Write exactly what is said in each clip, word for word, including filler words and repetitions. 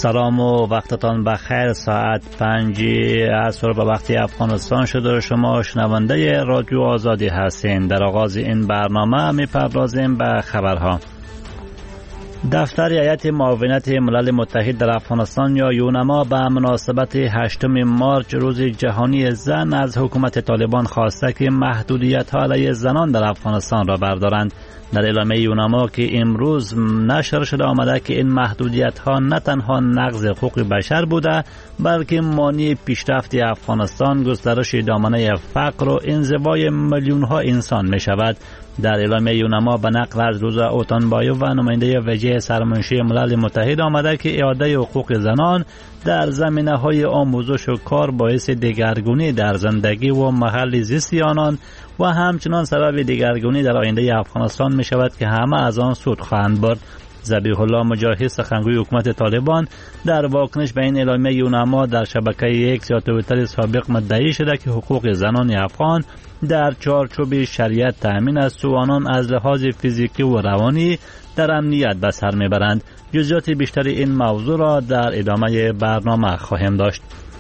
سلام و وقتتان بخیر. ساعت پنج عصر به وقت افغانستان شده. شما شنونده رادیو آزادی هستین. در آغاز این برنامه میپردازیم به خبرها. دفتر هیئت معاونت ملل متحد در افغانستان یا یونما به مناسبت هشتم مارچ روز جهانی زن از حکومت طالبان خواسته که محدودیت‌ها علیه زنان در افغانستان را بردارند. در اعلامیه یونما که امروز نشر شده آمده که این محدودیت‌ها نه تنها نقض حقوق بشر بوده بلکه مانع پیشرفت افغانستان، گسترش دامنه فقر و انزوای میلیون‌ها انسان می‌شود. در اعلامیه یونما به نقل از روزا اوتانبایو و نماینده ویژه سرمنشی ملل متحد آمده که اعاده حقوق زنان در زمینه‌های آموزش و کار باعث دگرگونی در زندگی و محل زیست آنان و همچنان سبب دگرگونی در آینده افغانستان می شود که همه از آن سود خواهند برد. ذبیح الله مجاهد، سخنگوی حکومت طالبان، در واکنش به این اعلامیه یونما در شبکه ایکس یا توییتر سابق مدعی شده که حقوق زنان افغان در چارچوب شریعت تأمین است و آنان از لحاظ فیزیکی و روانی در امنیت به سر میبرند. جزئیات بیشتر این موضوع را در ادامه برنامه خواهیم داشت.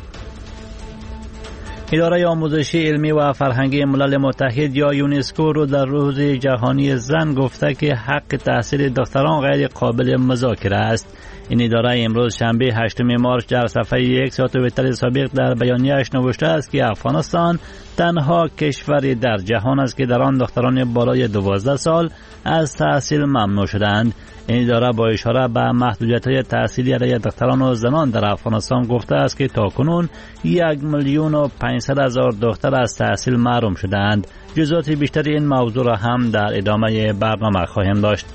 اداره آموزشی علمی و فرهنگی ملل متحد یا یونسکو رو در روز جهانی زن گفته که حق تحصیل دختران غیر قابل مذاکره است. این اداره امروز شنبه هشتم مارچ در صفحه یک یا توییتر سابق در بیانیه‌اش نوشته است که افغانستان تنها کشوری در جهان است که در آن دختران بالای دوازده سال از تحصیل ممنوع شدند. این اداره با اشاره به محدودیت‌های تحصیلی علیه دختران و زنان در افغانستان گفته است که تاکنون یک میلیون و پانصد هزار دختر از تحصیل محروم شدند. جزئیات بیشتر این موضوع را هم در ادامه برنامه خواهیم داشت.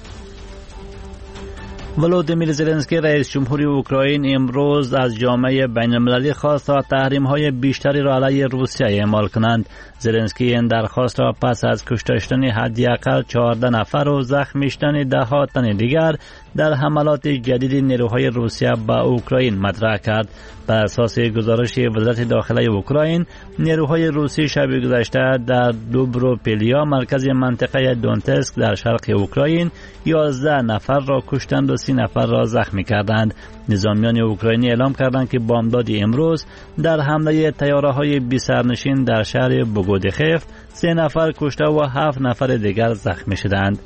ولودیمیر زلنسکی رئیس جمهوری اوکراین امروز از جامعه بین المللی خواست تا تحریم‌های بیشتری را علیه روسیه اعمال کنند. زلنسکی این درخواست را پس از کشته شدن حداقل چهارده نفر و زخمی شدن ده ها تن دیگر در حملات جدید نیروهای روسیه به اوکراین مطرح کرد. بر اساس گزارش وزارت داخله اوکراین، نیروهای روسی شب گذشته در دوبروپیلیا مرکز منطقه دونتسک در شرق اوکراین یازده نفر را کشتند و سی نفر را زخمی کردند. نظامیان اوکراینی اعلام کردند که بامداد امروز در حمله طیاره‌های بی سرنشین در شهر بوگودخف سه نفر کشته و هفت نفر دیگر زخمی شدند.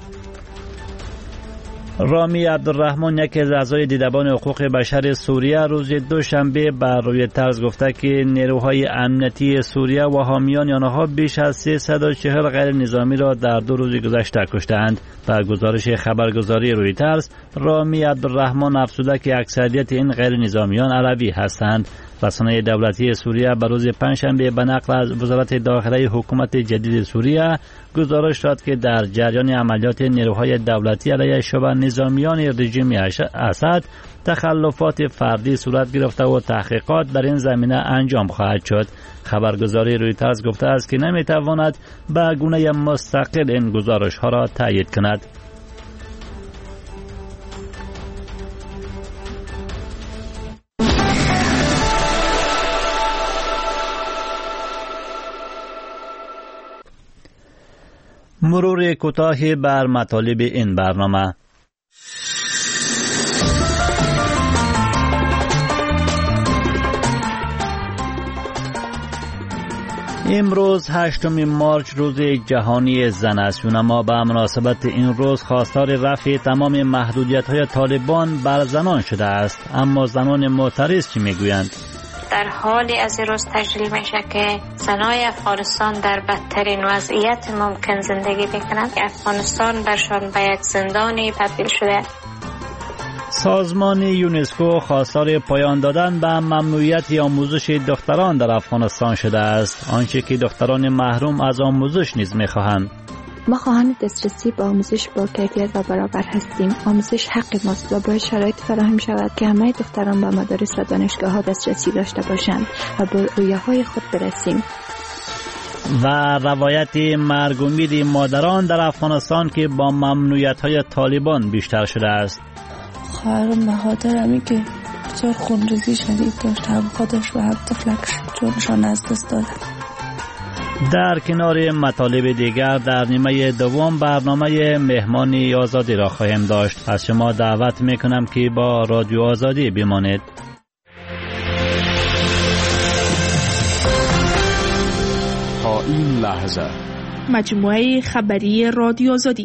رامی عبدالرحمن، یکی از اعضای دیدبان حقوق بشر سوریه، روز دوشنبه بر روی طرز گفته که نیروهای امنیتی سوریه و حامیان آنها بیش از سیصد و چهل غیر نظامی را در دو روز گذشته کشتند. بر گزارش خبرگزاری روی طرز، رامی عبدالرحمن افزوده که اکثریت این غیر نظامیان عربی هستند. رسانه دولتی سوریه به روز پنجشنبه به نقل از وزارت داخله حکومت جدید سوریه گزارش داد که در جریان عملیات نیروهای دولتی علیه شبه نظامیان رژیم اسد تخلفات فردی صورت گرفته و تحقیقات در این زمینه انجام خواهد شد. خبرگزاری رویترز گفته است که نمیتواند به گونه مستقل این گزارش ها را تایید کند. مرور کوتاهی بر مطالب این برنامه. امروز هشتم مارچ روز جهانی زن است. یونما به مناسبت این روز خواستار رفع تمام محدودیت‌های طالبان بر زنان شده است. اما زنان معترض چی میگویند؟ در حالی از این روز تجلیل میشه که زنای افغانستان در بدترین وضعیت ممکن زندگی میکنند. افغانستان برشان به یک زندانی تبدیل شده. سازمان یونسکو خواستار پایان دادن به ممنوعیت آموزش دختران در افغانستان شده است، آنچه که دختران محروم از آموزش نیز میخواهند. ما خواهان دسترسی به آموزش با کیفیت و برابر هستیم. آموزش حق ماست و باید شرایط فراهم شود که همه دختران به مدارس و دانشگاه ها دسترسی داشته باشند و به رویاهای خود برسیم. و روایت مرگ امید مادران در افغانستان که با ممنوعیت‌های طالبان بیشتر شده است. خواهرم مهادرمی که بسیار خونریزی شدید داشت، هم خودش و هم طفلکش جونشان از دست دادن. در کنار مطالب دیگر در نیمه دوم برنامه مهمانی آزادی را خواهیم داشت. از شما دعوت میکنم که با رادیو آزادی بمانید. تا این لحظه مجموعه خبری رادیو آزادی.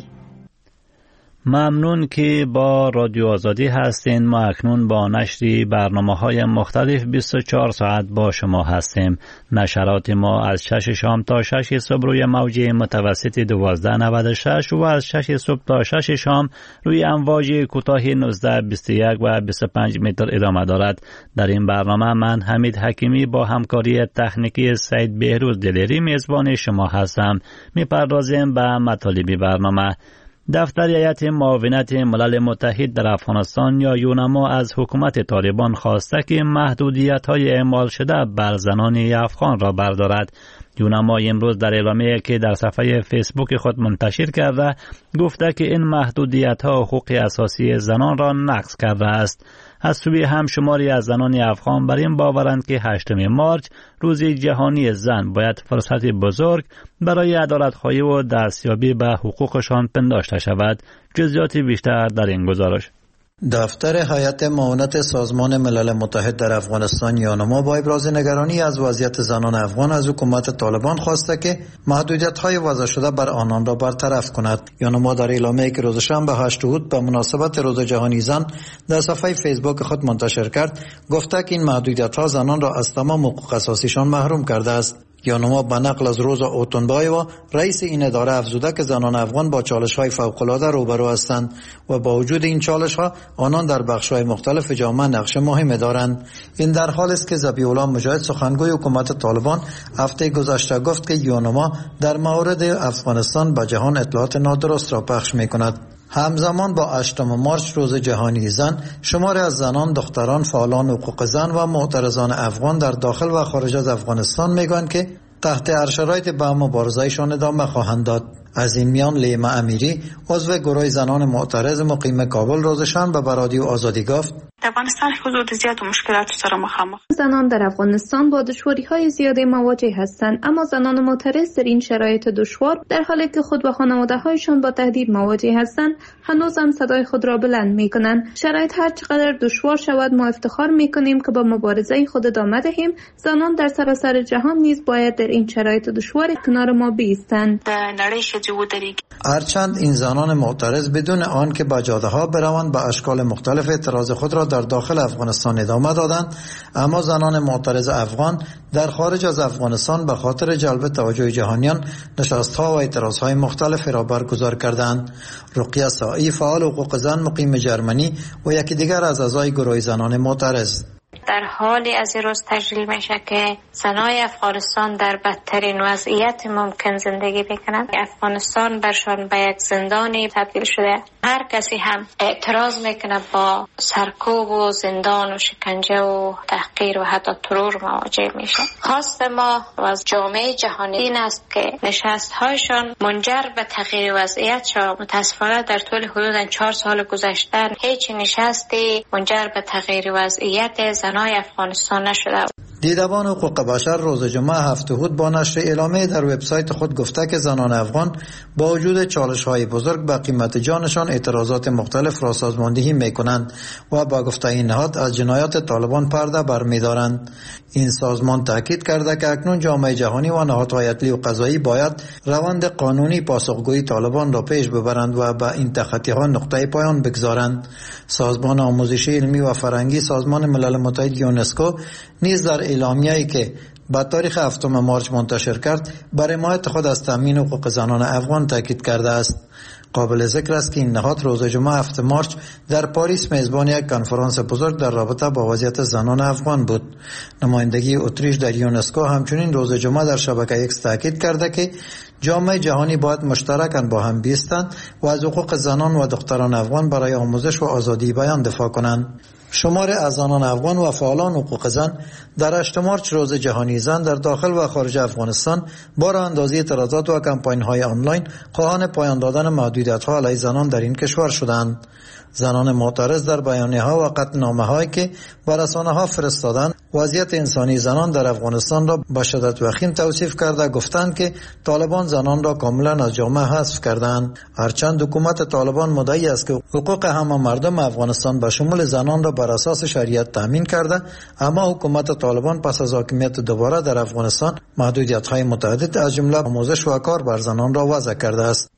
ممنون که با رادیو آزادی هستین. ما اکنون با نشر برنامه‌های مختلف بیست و چهار ساعت با شما هستیم. نشرات ما از شش شام تا شش صبح روی موج متوسط دوازده نود و شش و از شش صبح تا شش شام روی امواج کوتاه نوزده بیست و یک و بیست و پنج متر ادامه دارد. در این برنامه من حمید حکیمی با همکاری تکنیکی سید بهروز دلیری میزبان شما هستم. میپردازیم به مطالب برنامه. دفتر هیئت معاونت ملل متحد در افغانستان یا یونما از حکومت طالبان خواسته که محدودیت‌های اعمال شده بر زنان افغان را بردارد. یونما امروز در اعلامیه‌ای که در صفحه فیسبوک خود منتشر کرده گفته که این محدودیت‌ها حقوق اساسی زنان را نقض کرده است. از سوی هم شماری از زنان افغان بر این باورند که هشتم مارچ روز جهانی زن باید فرصت بزرگ برای عدالت‌خواهی و دستیابی به حقوقشان پنداشته شود. جزئیات بیشتر در این گزارش. دفتر هیئت معاونت سازمان ملل متحد در افغانستان یونما با ابراز نگرانی از وضعیت زنان افغان از حکومت طالبان خواسته که محدودیت‌های وضع شده بر آنان را برطرف کند. یونما در اعلامیه‌ای که روز شنبه هشت اوت به مناسبت روز جهانی زن در صفحه فیسبوک خود منتشر کرد گفته که این محدودیت‌ها زنان را از تمام حقوق اساسیشان محروم کرده است. یونما به نقل از روزا اوتونبایوا رئیس این اداره افزوده که زنان افغان با چالش‌های فوق‌العاده روبرو هستند و با وجود این چالش‌ها آنان در بخش‌های مختلف جامعه نقش مهمی دارند. این در حالی است که ذبیح الله مجاهد سخنگوی حکومت طالبان هفته گذشته گفت که یونما در مورد افغانستان به جهان اطلاعات نادرست را پخش می‌کند. همزمان با هشتم مارچ روز جهانی زن، شماری از زنان، دختران، فعالان حقوق زن و معترضان افغان در داخل و خارج از افغانستان میگویند که تحت هر شرایطی به مبارزه‌شان ادامه خواهند داد. از این میان لیما امیری عضو گروه زنان معترض مقیم کابل روز شنبه به رادیو آزادی گفت در افغانستان حدود زیاد و مشکلات سره مخامخ. زنان در افغانستان با دشواری‌های زیادی مواجه هستند، اما زنان معترض در این شرایط دشوار در حالی که خود و خانواده‌هایشان با تهدید مواجه هستند هنوز هم صدای خود را بلند می‌کنند. شرایط هر چقدر دشوار شود ما افتخار می‌کنیم که با مبارزه خود ادامه دهیم. زنان در سراسر جهان نیز باید در این شرایط دشوار کنار ما بایستند. هرچند این زنان معترض بدون آن که به جاده‌ها بروند به اشکال مختلف اعتراض خود را در داخل افغانستان ادامه دادند، اما زنان معترض افغان در خارج از افغانستان به خاطر جلب توجه جهانیان نشست‌ها و اعتراض‌های مختلف را برگزار کردند. رقیه سائی فعال حقوق زن مقیم جرمنی و یکی دیگر از اعضای گروه زنان معترض در حالی از این روز تجلیل میشه که زنای افغانستان در بدترین وضعیت ممکن زندگی بکنند. افغانستان برشان به یک زندانی تبدیل شده. هر کسی هم اعتراض میکنه با سرکوب و زندان و شکنجه و تحقیر و حتی ترور مواجه میشه. خواست ما و از جامعه جهانی این است که نشست هایشان منجر به تغییر وضعیت شد. متاسفانه در طول حدود چهار سال گذشته هیچ نشستی منجر به تغییر وضعیت زنای افغانستان نشده. دیدبان حقوق بشر روز جمعه هفت اوت با نشر اعلامیه در وبسایت خود گفته که زنان افغان با وجود چالش‌های بزرگ به قیمت جانشان اعتراضات مختلف را سازماندهی می‌کنند و با گفته این نهاد از جنایات طالبان پرده برمی‌دارند. این سازمان تاکید کرده که اکنون جامعه جهانی و نهادهای عدلی و قضایی باید روند قانونی پاسخگویی طالبان را پیش ببرند و به این تخطی‌ها نقطه پایان بگذارند. سازمان آموزشی علمی و فرهنگی سازمان ملل متحد یونسکو نیز در اعلامیه‌ای که با تاریخ هفتم مارچ منتشر کرد بر حمایت خود از تامین حقوق زنان افغان تاکید کرده است. قابل ذکر است که این نهاد روز جمعه هفتم مارچ در پاریس میزبان یک کنفرانس بزرگ در رابطه با وضعیت زنان افغان بود. نمایندگی اتریش در یونسکو همچنین روز جمعه در شبکه ایکس تاکید کرده که جامعه جهانی باید مشترکاً با هم بیستند و از حقوق زنان و دختران افغان برای آموزش و آزادی بیان دفاع کنند. شمار از زنان افغان و فعالان حقوق زن در هشتم مارچ روز جهانی زن در داخل و خارج افغانستان با راه اندازی اعتراضات و کمپاین‌های آنلاین خواهان پایان دادن محدودیت‌ها علیه زنان در این کشور شدند. زنان معترض در بیانیه‌ها و قطعنامه‌هایی که به رسانه‌ها فرستادند وضعیت انسانی زنان در افغانستان را به شدت وخیم توصیف کرده گفتند که طالبان زنان را کاملا از جامعه حذف کردند. هرچند حکومت طالبان مدعی است که حقوق همه مردم افغانستان به شمول زنان را بر اساس شریعت تامین کرده، اما حکومت طالبان پس از حاکمیت دوباره در افغانستان محدودیت‌های متعدد از جمله آموزش و کار بر زنان را وضع کرده است.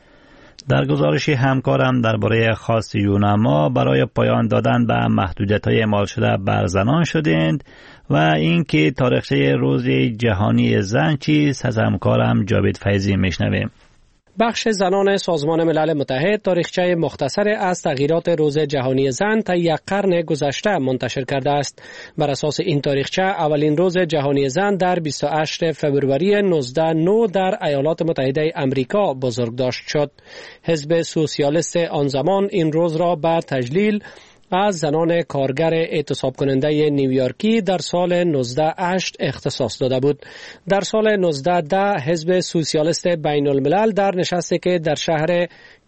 در گزارشی همکارم درباره خواست یونما برای پایان دادن به محدودیت‌های اعمال شده بر زنان شدند و اینکه تاریخچه روز جهانی زن چیست از همکارم جاوید فیضی میشنویم. بخش زنان سازمان ملل متحد تاریخچه مختصر از تغییرات روز جهانی زن تا یک قرن گذشته منتشر کرده است. بر اساس این تاریخچه اولین روز جهانی زن در بیست و هشتم فوریه نوزده نه در ایالات متحده آمریکا بزرگداشت شد. حزب سوسیالیست آن زمان این روز را به تجلیل از زنان کارگر اعتصاب کننده نیویورکی در سال نوزده هشت اختصاص داده بود. در سال نوزده ده حزب سوسیالیست بین الملل در نشستی که در شهر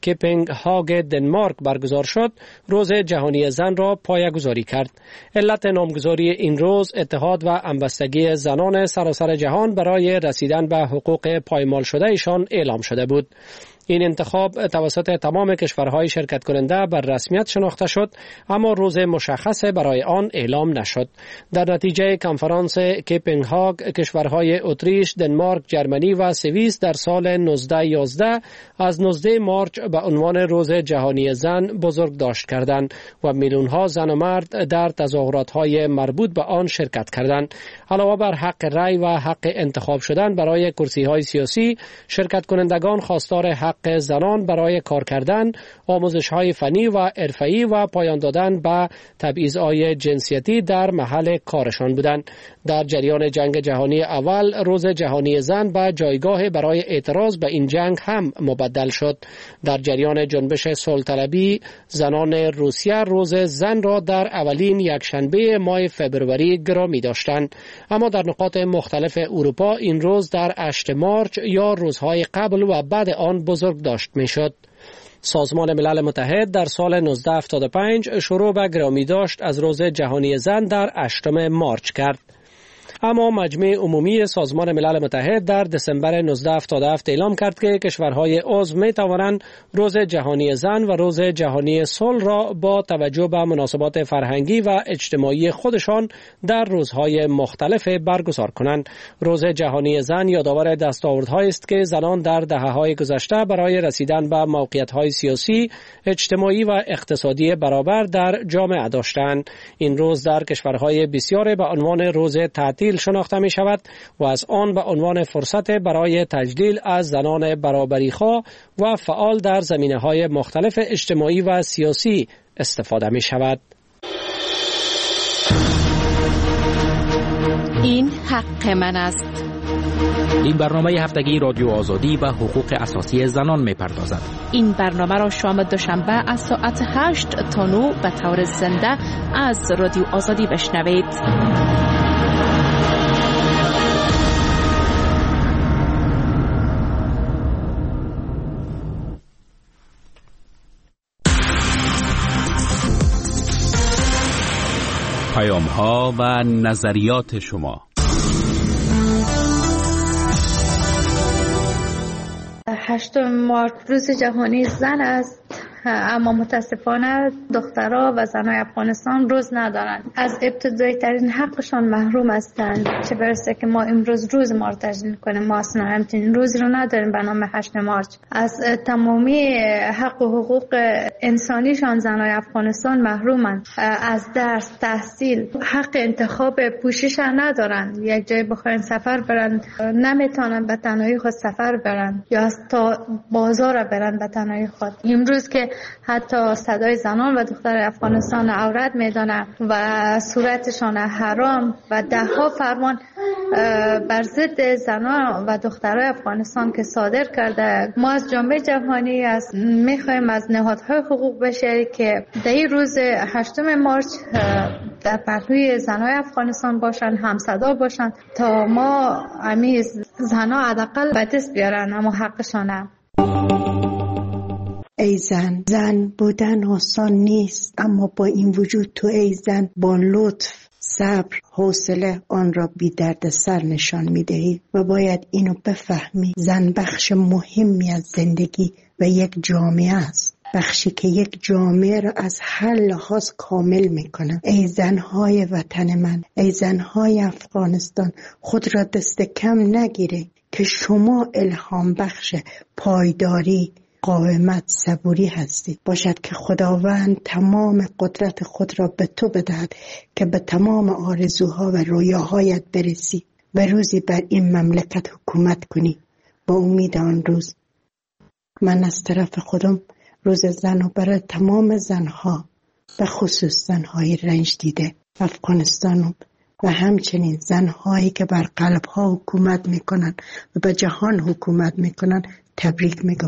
کپنهاگ دنمارک برگزار شد روز جهانی زن را پایه‌گذاری کرد. علت نامگذاری این روز اتحاد و همبستگی زنان سراسر جهان برای رسیدن به حقوق پایمال شده ایشان اعلام شده بود. این انتخاب توسط تمام کشورهای شرکت کننده بر رسمیت شناخته شد، اما روز مشخص برای آن اعلام نشد. در نتیجه کنفرانس کپنهاگ کشورهای اتریش، دنمارک، جرمنی و سوئیس در سال نوزده یازده از نوزده مارچ به عنوان روز جهانی زن بزرگداشت کردند و میلیون‌ها زن و مرد در تظاهرات‌های مربوط به آن شرکت کردند. علاوه بر حق رأی و حق انتخاب شدن برای کرسی‌های سیاسی، شرکت کنندگان خواستار حق زنان برای کار کردن، آموزش‌های فنی و حرفه‌ای و پایان دادن به تبعیض‌های جنسیتی در محل کارشان بودند. در جریان جنگ جهانی اول روز جهانی زن به جایگاه برای اعتراض به این جنگ هم مبدل شد. در جریان جنبش صلح‌طلبی زنان روسیه روز زن را در اولین یکشنبه ماه فوریه گرامی داشتند، اما در نقاط مختلف اروپا این روز در هشتم مارچ یا روزهای قبل و بعد آن بزرگ داشت می شد. سازمان ملل متحد در سال نوزده هفتاد و پنج شروع به گرامی داشت از روز جهانی زن در هشتم مارچ کرد. اما مجمع عمومی سازمان ملل متحد در دسامبر نوزده هفتاد و هفت اعلام کرد که کشورهای عضو می توانند روز جهانی زن و روز جهانی صلح را با توجه به مناسبات فرهنگی و اجتماعی خودشان در روزهای مختلف برگزار کنند. روز جهانی زن یادآور دستاوردهایی است که زنان در دهه‌های گذشته برای رسیدن به موقعیت‌های سیاسی، اجتماعی و اقتصادی برابر در جامعه داشتند. این روز در کشورهای بسیار به عنوان روز تعطیل شناخته می شود و از آن به عنوان فرصت برای تجلیل از زنان برابری‌خواه و فعال در زمینه‌های مختلف اجتماعی و سیاسی استفاده می شود. این حق من است. این برنامه هفتگی رادیو آزادی به حقوق اساسی زنان می پردازد. این برنامه را شام دوشنبه از ساعت هشت تا نه به طور زنده از رادیو آزادی بشنوید. پیام ها و نظریات شما. هشتم مارچ روز جهانی زن است، اما متاسفانه دخترها و زنای افغانستان روز ندارند. از ابتدایی ترین حقشان محروم هستند، چه برسه که ما امروز روز ما رو تجلیل کنیم. ما اصلا همچین روزی رو نداریم به نام هشتم مارچ. از تمامی حق و حقوق انسانیشان زنای افغانستان محرومند. از درس، تحصیل، حق انتخاب پوشش ندارند. یک جای بخواین سفر برن نمیتونن به تنهایی خود سفر برن یا تا بازار برن به تنهایی خود. امروز که حتی صدای زنان و دختر افغانستان عورت میدانه و صورتشان حرام و ده ها فرمان بر ضد زنان و دخترای افغانستان که صادر کرده، ما از جامعه جهانی از میخوایم از نهادهای حقوق بشری که در این روز هشتم مارچ در پهلوی زنای افغانستان باشن، همصدا باشن تا ما امیز زنها حداقل به دست بیارن اما حقشانه. ای زن، زن بودن آسان نیست، اما با این وجود تو ای زن با لطف، صبر، حوصله آن را بی درد سر نشان می دهی و باید اینو بفهمی زن بخش مهمی از زندگی و یک جامعه است، بخشی که یک جامعه را از هر لحاظ کامل میکنه. ای زنهای وطن من، ای زنهای افغانستان، خود را دست کم نگیره که شما الهام بخش پایداری، قاومت، صبوری هستید. باشد که خداوند تمام قدرت خود را به تو بدهد که به تمام آرزوها و رویاهایت برسی و روزی بر این مملکت حکومت کنی. با امید آن روز من از طرف خودم روز زن و برای تمام زنها و خصوص زنهای رنج دیده افغانستان و همچنین زنهایی که بر قلبها حکومت میکنن و به جهان حکومت میکنن تبریک میگم.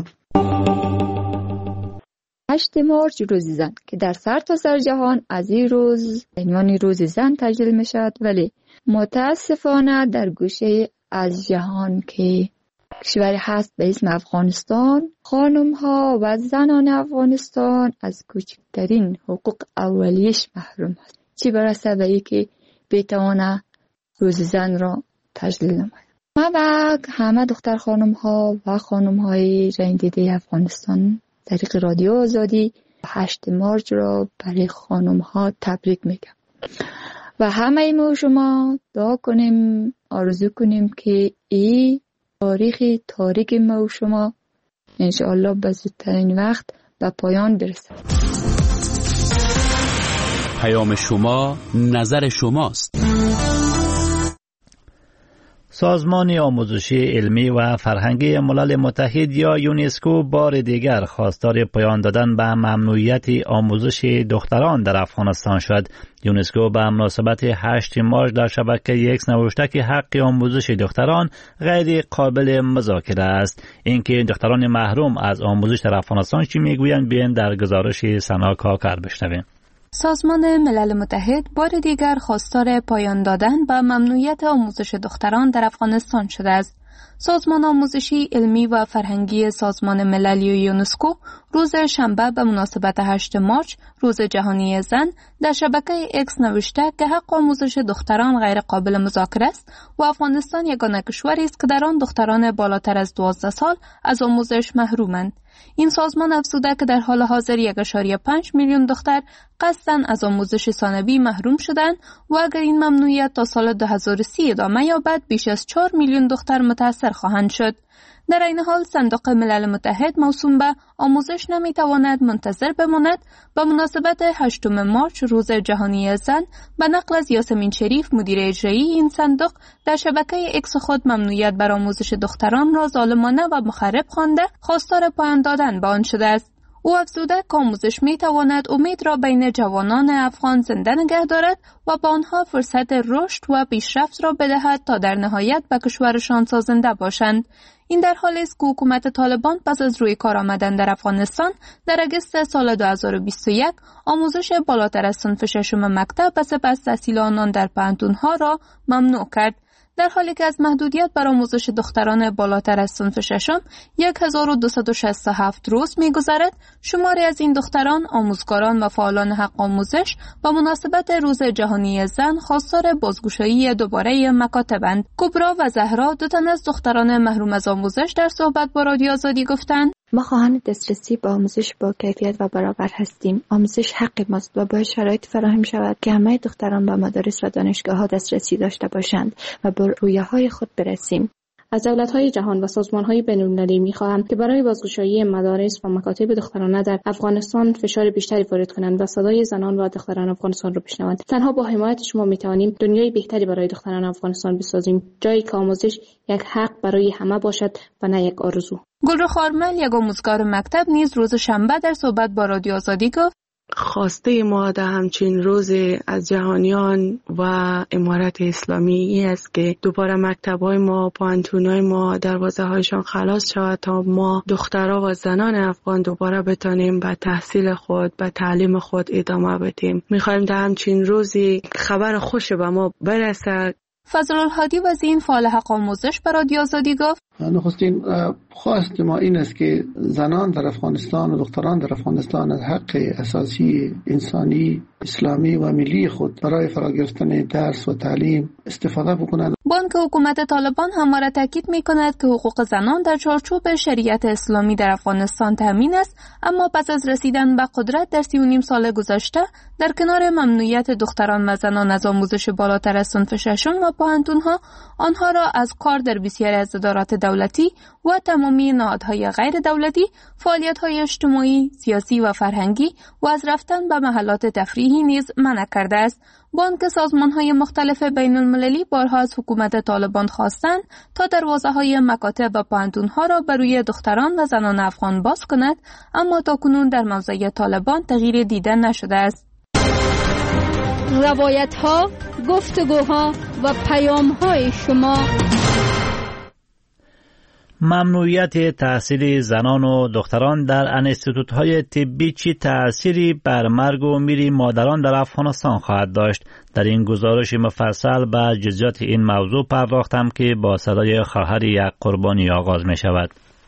هشت مارچ روز زن که در سر تا سر جهان از این روز عنوان روز زن تجلیل میشد، ولی متاسفانه در گوشه از جهان که کشوری هست به اسم افغانستان، خانم ها و زنان افغانستان از کوچکترین حقوق اولیش محروم است، چی برسه به ای که بتوانه روز زن را تجلیل نماید. من و همه دختر خانم ها و خانم های رنج دیده افغانستان طریق رادیو آزادی هشت مارچ را برای خانم ها تبریک میگم و همه ما شما دعا کنیم، آرزو کنیم که این تاریخ تاریک ما و شما انشاءالله به زودترین وقت به پایان برسد. پیام شما نظر شماست. سازمان آموزشی علمی و فرهنگی ملل متحد یا یونسکو بار دیگر خواستار پایان دادن به ممنوعیت آموزش دختران در افغانستان شد. یونسکو به مناسبت هشت مارچ در شبکه ایکس نوشته که حق آموزش دختران غیر قابل مذاکره است. اینکه دختران محروم از آموزش در افغانستان چی میگویند بیاین در گزارش سنا کاکر بشنویم. سازمان ملل متحد بار دیگر خواستار پایان دادن به ممنوعیت آموزش دختران در افغانستان شده است. سازمان آموزشی علمی و فرهنگی سازمان مللی یونسکو روز شنبه به مناسبت هشت مارچ روز جهانی زن در شبکه ایکس نوشته که حق آموزش دختران غیر قابل مذاکره است و افغانستان یگانه کشوری است که در آن دختران بالاتر از دوازده سال از آموزش محرومند. این سازمان افزوده که در حال حاضر یک ممیز پنج میلیون دختر قصداً از آموزش ثانوی محروم شدند و اگر این ممنوعیت تا سال دو هزار و سی ادامه یابد بیش از چهار میلیون دختر متاثر خواهند شد. در این حال صندوق ملل متحد موسوم به آموزش نمیتواند منتظر بماند. به مناسبت هشتم مارچ روز جهانی زن به نقل از یاسمین شریف مدیر اجرایی این صندوق در شبکه ایکس خود ممنوعیت بر آموزش دختران را ظالمانه و مخرب خوانده خواستار پایان دادن به آن شده است. او افزوده که آموزش میتواند امید را بین جوانان افغان زنده نگه دارد و با آنها فرصت رشد و پیشرفت را بدهد تا در نهایت به کشورشان سازنده باشند. این در حالی است که حکومت طالبان پس از روی کار آمدن در افغانستان در اگست سال دو هزار و بیست و یک آموزش بالاتر از صنف ششم مکتب و سپس تحصیل آنان در پانتونها را ممنوع کرد. در حالی که از محدودیت بر آموزش دختران بالاتر از صنف ششم هزار و دویست و شصت و هفت روز می‌گذرد، شماری از این دختران، آموزگاران و فعالان حق آموزش با مناسبت روز جهانی زن خواستار بازگشایی دوباره مکاتبند. کبرا و زهرا، دو تن از دختران محروم از آموزش، در صحبت با رادیو آزادی گفتند: ما خواهان دسترسی به آموزش با کیفیت و برابر هستیم. آموزش حق ماست و باید شرایط فراهم شود که همه دختران به مدارس و دانشگاه‌ها دسترسی داشته باشند و به رویاهای خود برسیم. از دولت‌های جهان و سازمان‌های بین‌المللی می‌خواهم که برای بازگشایی مدارس و مکاتب دخترانه در افغانستان فشار بیشتری وارد کنند و صدای زنان و دختران افغانستان را بشنوند. تنها با حمایت شما می‌توانیم دنیای بهتری برای دختران افغانستان بسازیم، جایی که آموزش یک حق برای همه باشد و نه یک آرزو. گلرخ خارمل، یک آموزگار مکتب، نیز روز شنبه در صحبت با رادیو آزادی گفت: خواسته ما در همچین روز از جهانیان و امارت اسلامی این است که دوباره مکتب‌های ما، پانتون‌های ما دروازه‌هایشان خلاص شود تا ما دخترها و زنان افغان دوباره بتانیم به تحصیل خود، به تعلیم خود ادامه بدیم. می‌خوایم در همچین روزی خبر خوش به ما برسد. فضل الهادی وزیر فعال حق آموزش به رادیو آزادی گفت: نخستین خواست ما این است که زنان در افغانستان و دختران در افغانستان از حق اساسی انسانی اسلامی و ملی خود برای فرا گرفتن درس و تعلیم استفاده بکنند. بانک حکومت طالبان همواره تاکید می‌کند که حقوق زنان در چارچوب شریعت اسلامی در افغانستان تامین است، اما پس از رسیدن به قدرت در سی و نیم سال گذشته در کنار ممنوعیت دختران و زنان از آموزش بالاتر از صنف ششم و پوهنتون‌ها، آنها را از کار در بسیاری از ادارات دولتی و تمامی نهادهای غیر دولتی، فعالیت‌های اجتماعی، سیاسی و فرهنگی و از رفتن به محلات تفریحی نیز منع کرده است. بانک سازمان‌های مختلف بین المللی بارها از حکومت طالبان خواستند تا دروازه‌های مکاتب و پوهنتون‌ها را بر روی دختران و زنان افغان باز کند، اما تاکنون در موضع طالبان تغییر دیده نشده است. روایت‌ها، گفتگوها و پیام‌های شما. ممنوعیت تحصیل زنان و دختران در انستیتوت‌های طبی چی تأثیری بر مرگ و میر مادران در افغانستان خواهد داشت؟ در این گزارش مفصل به جزئیات این موضوع پرداختم که با صدای خواهر یک قربانی آغاز می شود.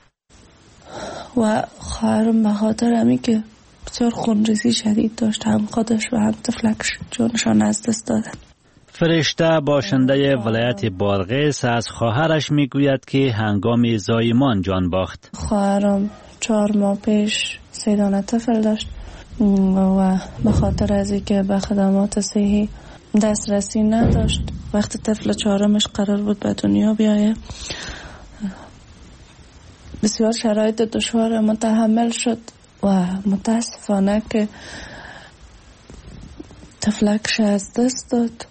و خواهرم به خاطر همین که بسیار خونریزی شدید داشت، هم خودش و هم طفلکش جانشان از دست دادن. فرشته باشنده ولایت بادغیس از خواهرش میگوید که هنگام زایمان جان باخت. خواهرم چهار ماه پیش سه دانه طفل داشت و به خاطر از اینکه به خدمات صحی دسترسی نداشت، وقتی طفل چهارمش قرار بود به دنیا بیایه بسیار شرایط دشوار متحمل شد و متاسفانه که طفلکش از دست داد،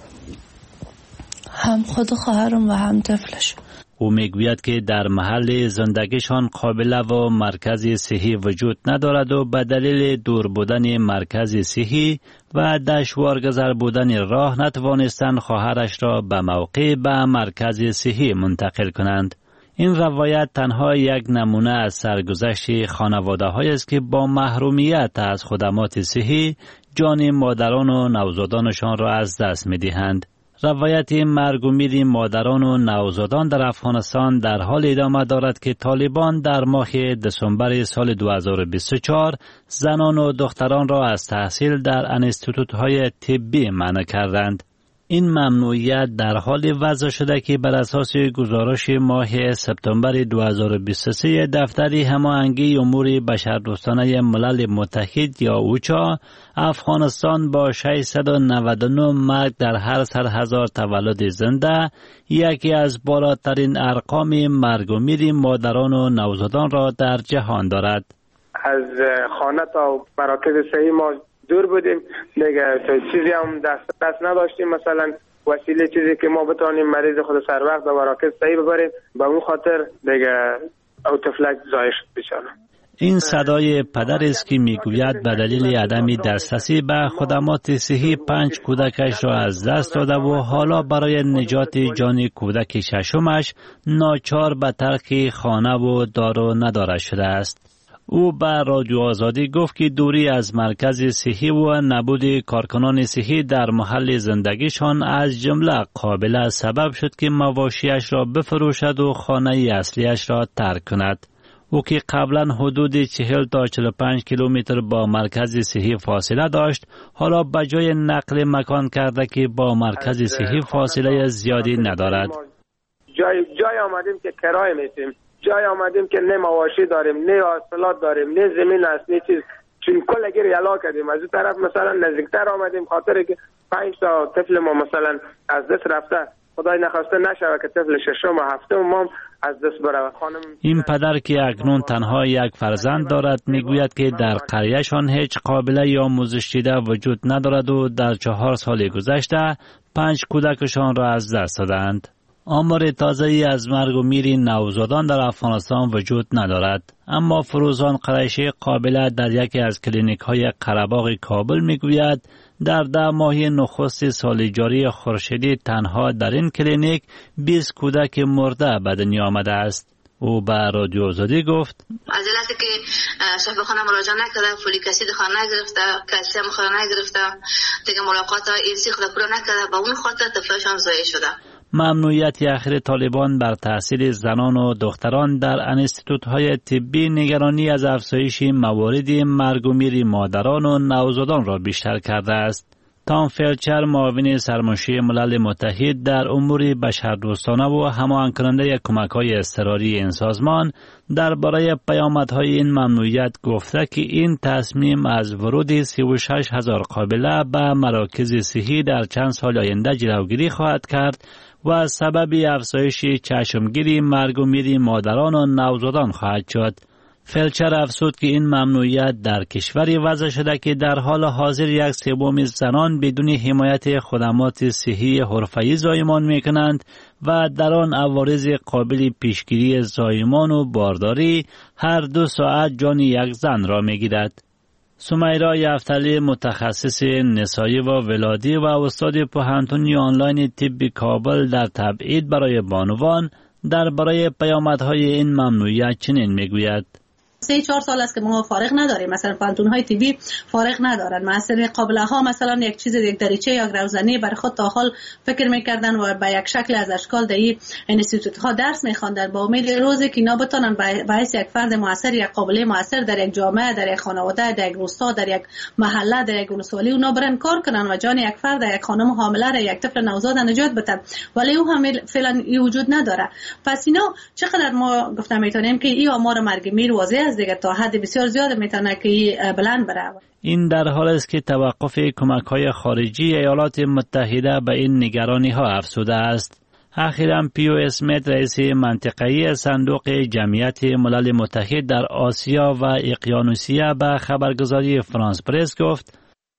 هم خود خواهرم و هم طفلش. او میگوید که در محل زندگیشان قابله و مرکز صحی وجود ندارد و به دلیل دور بودن مرکز صحی و دشوارگذر بودن راه نتوانستند خواهرش را به موقع به مرکز صحی منتقل کنند. این روایت تنها یک نمونه از سرگذشت خانواده‌هایی است که با محرومیت از خدمات صحی جان مادران و نوزادانشان را از دست می‌دهند. روایت مرگ و میر مادران و نوزادان در افغانستان در حال ادامه دارد که طالبان در ماه دسامبر سال دو هزار و بیست و چهار زنان و دختران را از تحصیل در انستیتوت‌های طبی منع کردند. این ممنوعیت در حال وضع شده که بر اساس گزارش ماه سپتامبر دو هزار و بیست و سه دفتر هماهنگی امور بشردوستانه ملل متحد یا اوچا، افغانستان با ششصد و نود و نه مرگ در هر صد هزار تولد زنده یکی از بالاترین ارقام مرگ و میر مادران و نوزادان را در جهان دارد. از خانه تا مراکز صحی ما دور بودیم دیگه، چیزی هم دست دست نداشتیم، مثلا وسیله چیزی که ما بتونیم مریض خود سر وقت به مراکز صحی ببریم، به اون خاطر دیگه او طفلک زایش بیچاره. این صدای پدر است که میگوید به دلیل عدم دسترسی به خدمات صحی پنج کودکش را از دست داده و حالا برای نجات جان کودک ششمش ناچار به ترک خانه و دار و نداره شده است. او به رادیو آزادی گفت که دوری از مرکز صحی و نبود کارکنان صحی در محل زندگیشان از جمله قابل سبب شد که مواشیش را بفروشد و خانه اصلیش را ترک کند. او که قبلا حدود چهل تا چهل و پنج کیلومتر با مرکز صحی فاصله داشت، حالا به جای نقل مکان کرده که با مرکز صحی فاصله زیادی ندارد. جای جای آمدیم که کرایه میتیم، جای آمدیم که نه مواشی داریم، نه حاصلات داریم، نه زمین است، نه چیز، چون کل گیر یلا کردیم. از این طرف مثلا نزدیکتر آمدیم خاطر که پنج تا طفل ما مثلا از دست رفته، خدای نخواسته نشوه که طفل ششم و هفتم ما از دست بره. خانم این پدر که اکنون تنها یک فرزند دارد میگوید که در قریهشان هیچ قابله آموزش دیده وجود ندارد و در چهار سال گذشته پنج کودکشان را از دست دادند. آمار تازه‌ای از مرگ و میر نوزادان در افغانستان وجود ندارد، اما فروزان قریشی قابله در یکی از کلینیک‌های قره‌باغ کابل میگوید در ده ماه نخست سال جاری خورشیدی تنها در این کلینیک بیست کودک مرده به دنیا آمده است. او به رادیو آزادی گفت از علتی که صاحب خانه مراجعه نکرده، فولیک اسید خود نگرفته، کلسیم خود نگرفته، دیگه ملاقات ایسی خود پورا نکرده، با اون خاطر طفلشان ضایع شده. ممنوعیت اخیر طالبان بر تحصیل زنان و دختران در انستیتوت‌های طبی نگرانی از افزایش موارد مرگ و میر مادران و نوزادان را بیشتر کرده است. تام فلچر، معاون سرمنشی ملل متحد در امور بشردوستانه و هماهنگ کننده کمک‌های اضطراری این سازمان، درباره پیامدهای این ممنوعیت گفته که این تصمیم از ورود سی و شش هزار قابله به مراکز صحی در چند سال آینده جلوگیری خواهد کرد و سبب افزایش چشمگیری مرگ و میر مادران و نوزادان خواهد شد. فلچر افزود که این ممنوعیت در کشوری وضع شده که در حال حاضر یک سوم زنان بدون حمایت خدمات صحی حرفه‌ای زایمان می‌کنند و در آن عوارض قابل پیشگیری زایمان و بارداری هر دو ساعت جان یک زن را می‌گیرد. سمیرا یفتلی، متخصص نسایی و ولادی و استاد پوهنتون آنلاین طب کابل در تبعید برای بانوان، درباره پیامدهای این ممنوعیت چنین میگوید: سه چهار سال است که ما فارغ نداریم، مثلا پانتون‌های طبی فارغ ندارن. مثلا قابله ها مثلا یک چیز یک دریچه یا روزانه برای خود تا حال فکر میکردن و به یک شکل از اشکال در این انستیتوت ها درس میخواندن با امید روزی که اینا بتونن به حیث یک فرد موثر، یک قابله موثر در یک جامعه، در یک خانواده، در یک روستا، در یک محله، در یک ولسوالی اونا برن کار کنن و جان یک فرد، یک خانم حامله را، یک طفل نوزاد نجات بدن، ولی او هم فعلا این وجود نداره. پس اینا چقدر ما گفتم میتونیم که این آمار مرگ میر واضح دیگه تا حد بسیار زیاد میتونه که بلند بره. این در حال است که توقف کمک‌های خارجی ایالات متحده به این نگرانی‌ها افزوده است. اخیراً پیو اسمیت، رئیس منطقه‌ای صندوق جمعیت ملل متحد در آسیا و اقیانوسیه، به خبرگزاری فرانس پرس گفت: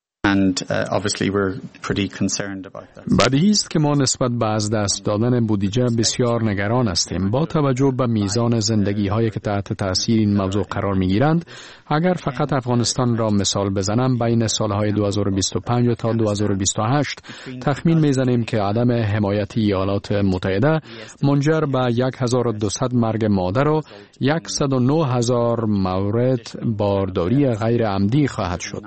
بدیهی است که ما نسبت به از دست دادن بودجه بسیار نگران هستیم. با توجه به میزان زندگی هایی که تحت تاثیر این موضوع قرار می گیرند، اگر فقط افغانستان را مثال بزنم، بین سالهای دو هزار و بیست و پنج تا دو هزار و بیست و هشت تخمین می زنیم که عدم حمایت ایالات متحده منجر به هزار و دویست مرگ مادر و صد و نه هزار مورد بارداری غیر عمدی خواهد شد.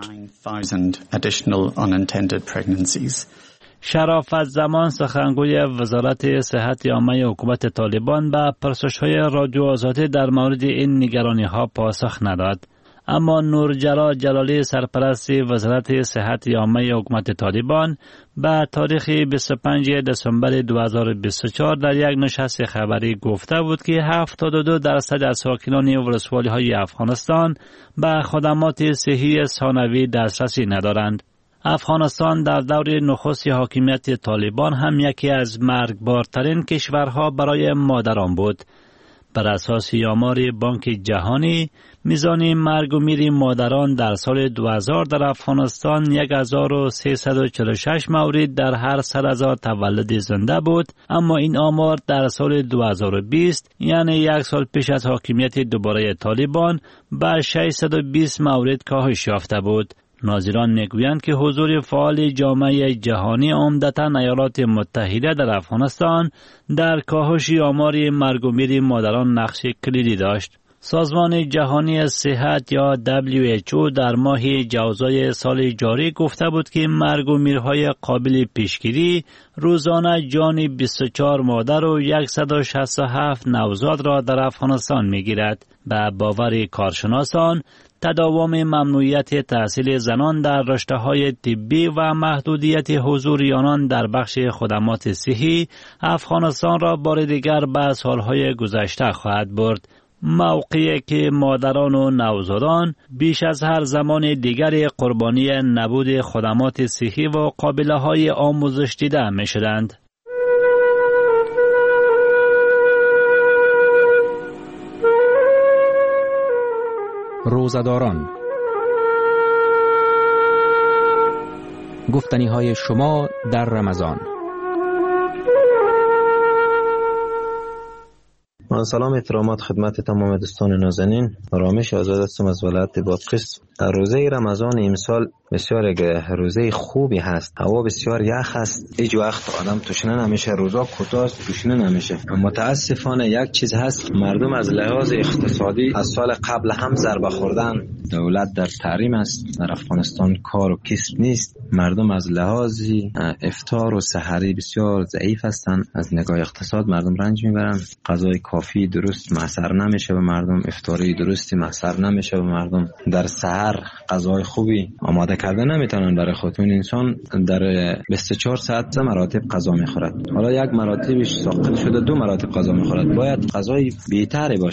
شرافت زمان، سخنگوی وزارت صحت عامه حکومت طالبان، به پرسش‌های رادیو آزادی در مورد این نگرانی‌ها پاسخ نداد. اما نورجلا جلالی، سرپرست وزارت صحت عامه حکومت طالبان، به تاریخ بیست و پنجم دسامبر دو هزار و بیست و چهار در یک نشست خبری گفته بود که هفتاد و دو درصد از ساکنان ولسوالی‌های افغانستان به خدمات صحی ثانوی دسترسی ندارند. افغانستان در دور نخست حاکمیت طالبان هم یکی از مرگبارترین کشورها برای مادران بود. بر اساس آمار بانک جهانی، میزان مرگ و میر مادران در سال دو هزار در افغانستان هزار و سیصد و چهل و شش مورد در هر صد هزار تولد زنده بود، اما این آمار در سال دو هزار و بیست، یعنی یک سال پیش از حاکمیت دوباره طالبان، به ششصد و بیست مورد کاهش یافته بود. ناظران میگویند که حضور فعال جامعه جهانی، عمدتاً ایالات متحده، در افغانستان در کاهش آمار مرگ و میر مادران نقش کلیدی داشت. سازمان جهانی صحت یا دبلیو اچ او در ماه جوزای سال جاری گفته بود که مرگ و میرهای قابل پیشگیری روزانه جان بیست و چهار مادر و صد و شصت و هفت نوزاد را در افغانستان میگیرد. به باور کارشناسان، تداوم ممنوعیت تحصیل زنان در رشته‌های طبی و محدودیت حضور آنان در بخش خدمات صحی افغانستان را بار دیگر به سالهای گذشته خواهد برد. موقعی که مادران و نوزادان بیش از هر زمان دیگر قربانی نبود خدمات صحی و قابله‌های آموزش دیده می‌شدند. روزداران، گفتنی های شما در رمضان. من سلام احترامات خدمت تمام دوستان نازنین. رامش آزاد هستم از ولایت بادغیس. روزه رمضان امسال بسیار یک روزه خوبی هست. هوا بسیار یخ است، هیچ وقت آدم تشنه نمیشه، روزا کوتاه است تشنه نمیشه. متاسفانه یک چیز هست، مردم از لحاظ اقتصادی از سال قبل هم ضربه خوردن. دولت در تحریم است، در افغانستان کار و کسب نیست، مردم از لحاظ افطار و سحری بسیار ضعیف هستند. از نگاه اقتصاد مردم رنج میبرن، غذای کافی درست محصر نمیشه به مردم، افطاری درستی محصر نمیشه به مردم، در سحر غذای خوبی آماده کرده نمیتونن برای خودشون. انسان در بیست و چهار ساعت مراتب غذا میخورد، حالا یک مراتبش ساقط شده دو مراتب غذا میخورد. باید غذای بهتری باشه.